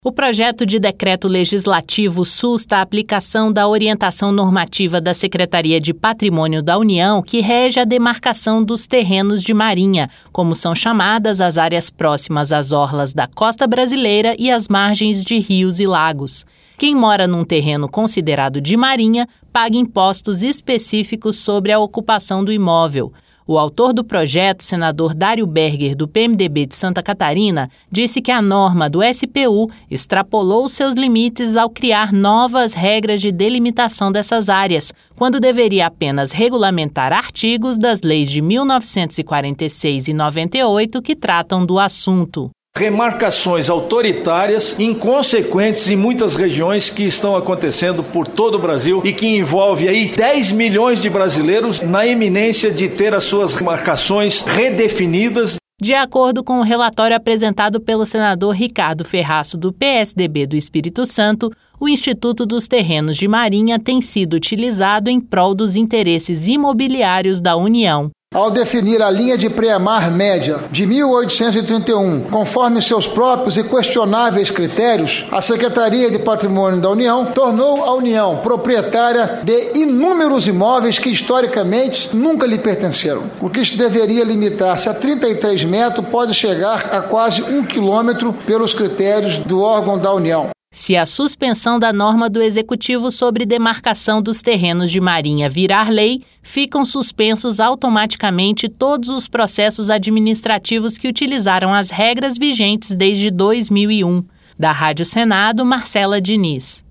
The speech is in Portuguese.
O projeto de decreto legislativo susta a aplicação da orientação normativa da Secretaria de Patrimônio da União, que rege a demarcação dos terrenos de marinha, como são chamadas as áreas próximas às orlas da costa brasileira e às margens de rios e lagos. Quem mora num terreno considerado de marinha paga impostos específicos sobre a ocupação do imóvel. O autor do projeto, senador Dário Berger, do PMDB de Santa Catarina, disse que a norma do SPU extrapolou seus limites ao criar novas regras de delimitação dessas áreas, quando deveria apenas regulamentar artigos das leis de 1946 e 98 que tratam do assunto. Remarcações autoritárias, inconsequentes em muitas regiões que estão acontecendo por todo o Brasil e que envolve aí 10 milhões de brasileiros na iminência de ter as suas remarcações redefinidas. De acordo com o relatório apresentado pelo senador Ricardo Ferraço, do PSDB do Espírito Santo, o Instituto dos Terrenos de Marinha tem sido utilizado em prol dos interesses imobiliários da União. Ao definir a linha de pré-mar média de 1831, conforme seus próprios e questionáveis critérios, a Secretaria de Patrimônio da União tornou a União proprietária de inúmeros imóveis que historicamente nunca lhe pertenceram. O que deveria limitar-se a 33 metros pode chegar a quase 1 quilômetro pelos critérios do órgão da União. Se a suspensão da norma do Executivo sobre demarcação dos terrenos de marinha virar lei, ficam suspensos automaticamente todos os processos administrativos que utilizaram as regras vigentes desde 2001. Da Rádio Senado, Marcela Diniz.